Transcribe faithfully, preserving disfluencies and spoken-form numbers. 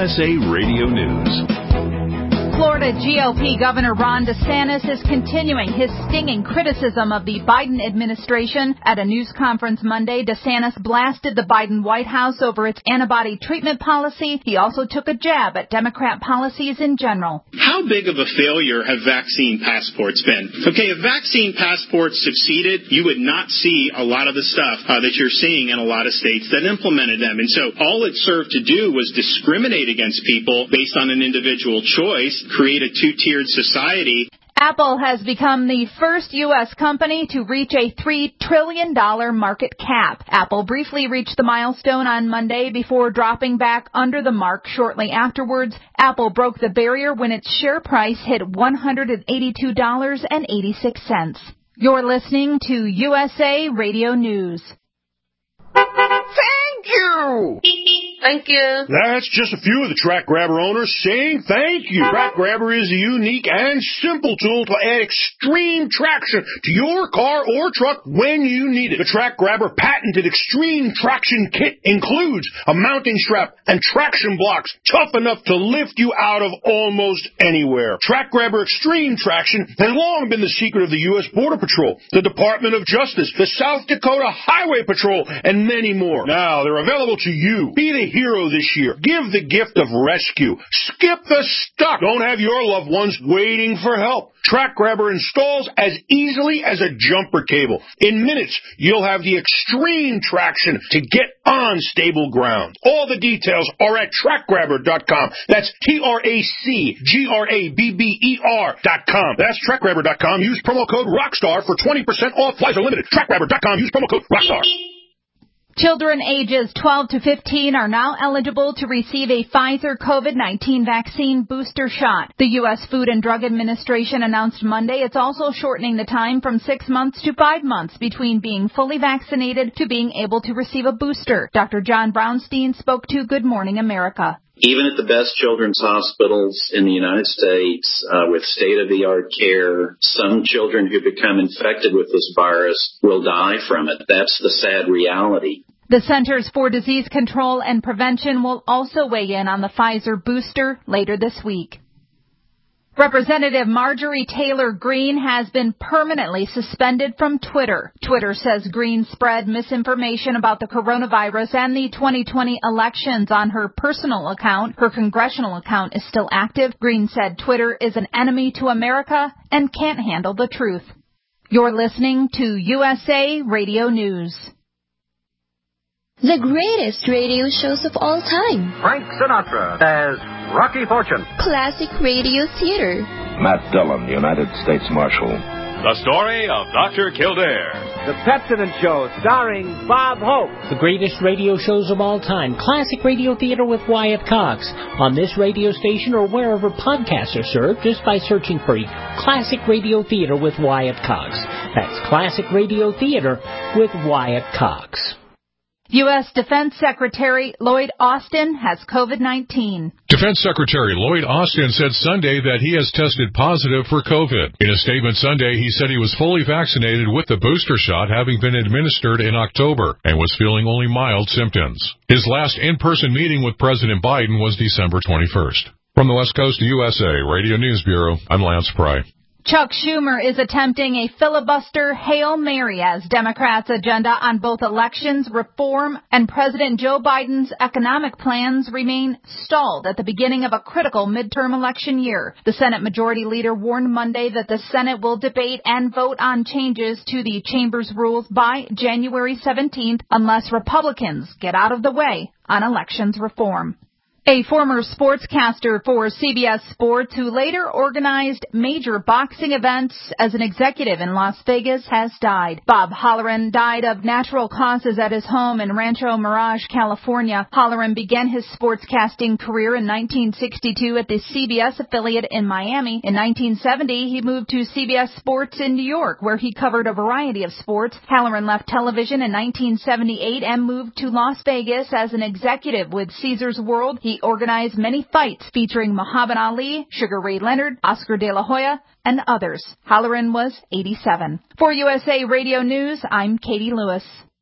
S A Radio News. Florida G O P Governor Ron DeSantis is continuing his stinging criticism of the Biden administration. At a news conference Monday, DeSantis blasted the Biden White House over its antibody treatment policy. He also took a jab at Democrat policies in general. How big of a failure have vaccine passports been? Okay, if vaccine passports succeeded, you would not see a lot of the stuff uh, that you're seeing in a lot of states that implemented them. And so all it served to do was discriminate against people based on an individual choice, create a two-tiered society. Apple has become the first U S company to reach a three trillion dollars market cap. Apple briefly reached the milestone on Monday before dropping back under the mark shortly afterwards. Apple broke the barrier when its share price hit one hundred eighty-two dollars and eighty-six cents. You're listening to U S A Radio News. Thank you! Thank you. That's just a few of the Track Grabber owners saying thank you. Track Grabber is a unique and simple tool to add extreme traction to your car or truck when you need it. The Track Grabber patented Extreme Traction Kit includes a mounting strap and traction blocks tough enough to lift you out of almost anywhere. Track Grabber Extreme Traction has long been the secret of the U S Border Patrol, the Department of Justice, the South Dakota Highway Patrol, and many more. Now, they're available to you. Be the hero this year. Give the gift of rescue. Skip the stuck. Don't have your loved ones waiting for help. Track Grabber installs as easily as a jumper cable. In minutes, you'll have the extreme traction to get on stable ground. All the details are at track grabber dot com. That's T R A C G R A B B E R dot com. That's track grabber dot com. Use promo code ROCKSTAR for twenty percent off. Flies are limited. track grabber dot com. Use promo code ROCKSTAR. Children ages twelve to fifteen are now eligible to receive a Pfizer COVID nineteen vaccine booster shot. The U S Food and Drug Administration announced Monday it's also shortening the time from six months to five months between being fully vaccinated to being able to receive a booster. Doctor John Brownstein spoke to Good Morning America. Even at the best children's hospitals in the United States, uh, with state-of-the-art care, some children who become infected with this virus will die from it. That's the sad reality. The Centers for Disease Control and Prevention will also weigh in on the Pfizer booster later this week. Representative Marjorie Taylor Greene has been permanently suspended from Twitter. Twitter says Greene spread misinformation about the coronavirus and the twenty twenty elections on her personal account. Her congressional account is still active. Greene said Twitter is an enemy to America and can't handle the truth. You're listening to U S A Radio News. The greatest radio shows of all time. Frank Sinatra as Rocky Fortune. Classic radio theater. Matt Dillon, United States Marshal. The story of Doctor Kildare. The Pepsodent Show, starring Bob Hope. The greatest radio shows of all time. Classic radio theater with Wyatt Cox. On this radio station or wherever podcasts are served, just by searching for Classic Radio Theater with Wyatt Cox. That's Classic Radio Theater with Wyatt Cox. U S. Defense Secretary Lloyd Austin has COVID nineteen. Defense Secretary Lloyd Austin said Sunday that he has tested positive for COVID. In a statement Sunday, he said he was fully vaccinated with the booster shot, having been administered in October, and was feeling only mild symptoms. His last in-person meeting with President Biden was December twenty-first. From the West Coast of U S A Radio News Bureau, I'm Lance Pry. Chuck Schumer is attempting a filibuster Hail Mary as Democrats' agenda on both elections reform and President Joe Biden's economic plans remain stalled at the beginning of a critical midterm election year. The Senate Majority Leader warned Monday that the Senate will debate and vote on changes to the chamber's rules by January seventeenth unless Republicans get out of the way on elections reform. A former sportscaster for C B S Sports who later organized major boxing events as an executive in Las Vegas has died. Bob Holleran died of natural causes at his home in Rancho Mirage, California. Holleran began his sportscasting career in nineteen sixty-two at the C B S affiliate in Miami. In nineteen seventy, he moved to C B S Sports in New York, where he covered a variety of sports. Holleran left television in nineteen seventy-eight and moved to Las Vegas as an executive with Caesars World. He organized many fights featuring Muhammad Ali, Sugar Ray Leonard, Oscar de la Hoya, and others. Holleran was eighty-seven. For U S A Radio News, I'm Katie Lewis.